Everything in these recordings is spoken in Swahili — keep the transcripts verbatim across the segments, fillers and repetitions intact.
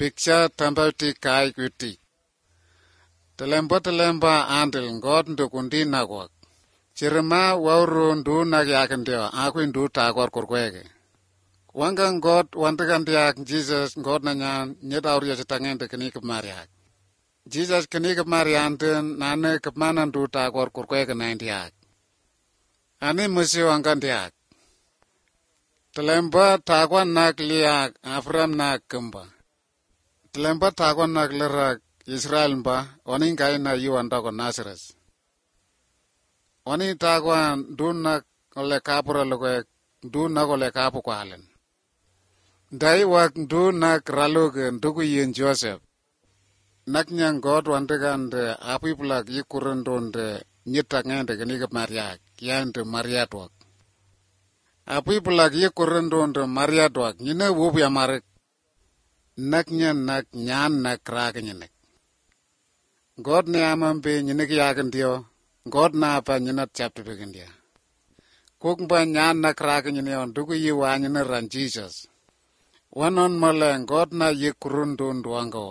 picture tambauti kai kuti. Telemba telemba andel God ndu kundi nagwak. Chirma wauru ndu nagyakandio aku ndu tagwar kurkwege. Wangang God wantagandiak Jesus God nanya nyedauri jatangende kini kemariak. Jesus kini kemarianten nane kemana ndu tagwar kurkwege naindiak. Ani musi wangandiak. Telemba tagwan nak liak Abraham nak kemba. Telemba tagwan nak lerak Israel mba oni kai na yuan dago Nazareth. Oni tagwan dun nak ole kapura loge dun nak ole kapu kwalen. Dai wak dun nak raluge ndugu yin Joseph. Nak nyang God wantegande api pulak yikurun donde nyitangende geniga mariak yande mariatwak. Api pulak yikurun donde mariatwak nyine wubi amarik. Nak nyan nak nyan nak krake nyenek. God ne amambe nyenek yagan dio. God na apa nyenat chapter begin dia. Kukmba nyan nak krake nyene on dugu yiwa nyene ran Jesus. Wanon maleng God na yikurun donde wango.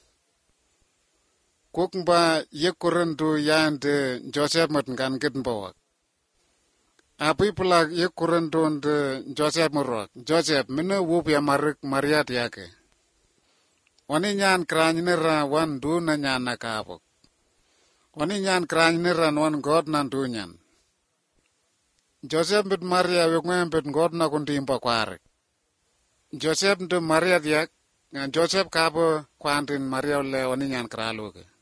Kukmba yikurundu yande Joseph matngan kitmbawak. Api pulak yikurundu nde Joseph murwak. Joseph mina wupi amarik mariat yake. Wani nyan kranyinira wan du na nyan nakabok. Wani nyan kranyinira wan God na du nyan. Joseph bit Maria wikwen bit God na kundimba kwarik. Joseph nde Maria diak. Joseph kabo kwantin Maria le wani nyan kraluke.